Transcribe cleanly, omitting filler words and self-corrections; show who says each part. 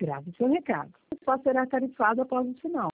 Speaker 1: Grave seu recado. Só será tarifado após o sinal.